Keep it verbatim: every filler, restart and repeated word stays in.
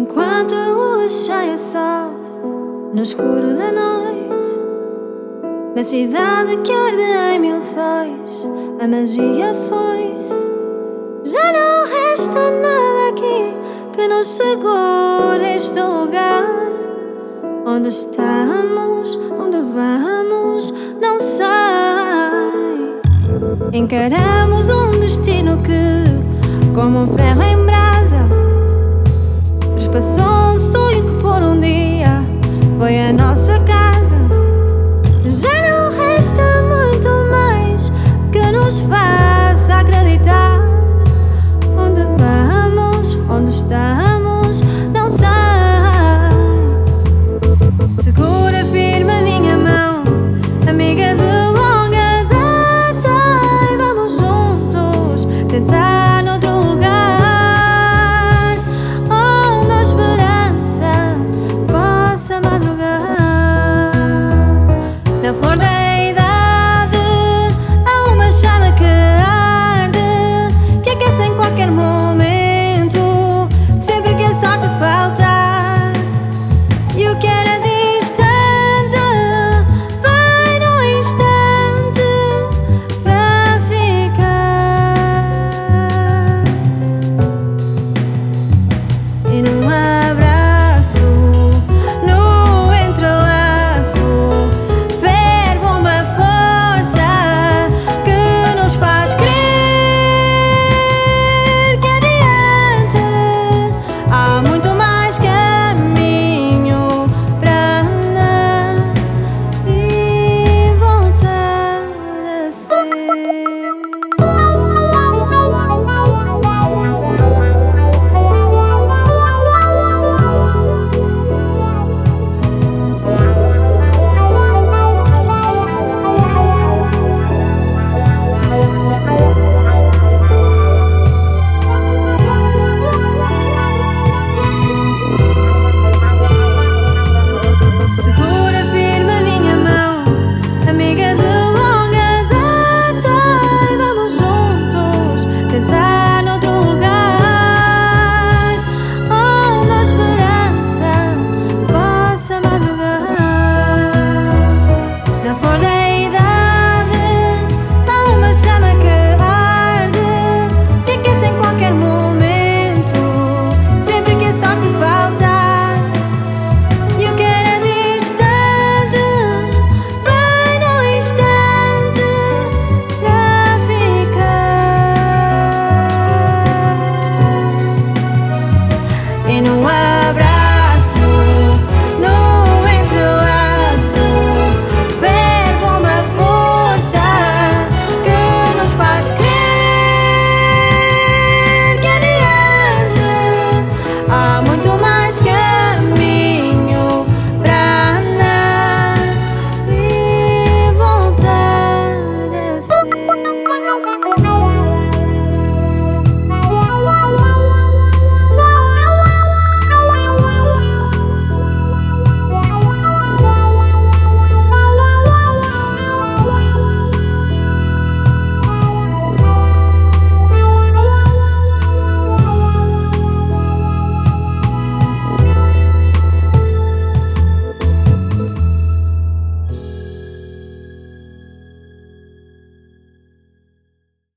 Enquanto a lua cheia sobe no escuro da noite, na cidade que arde em mil sóis, a magia foi-se. Já não resta nada aqui que nos segure este lugar. Onde estamos, onde vamos, não sei. Encaramos um destino que, como um ferro em brasa, trespassou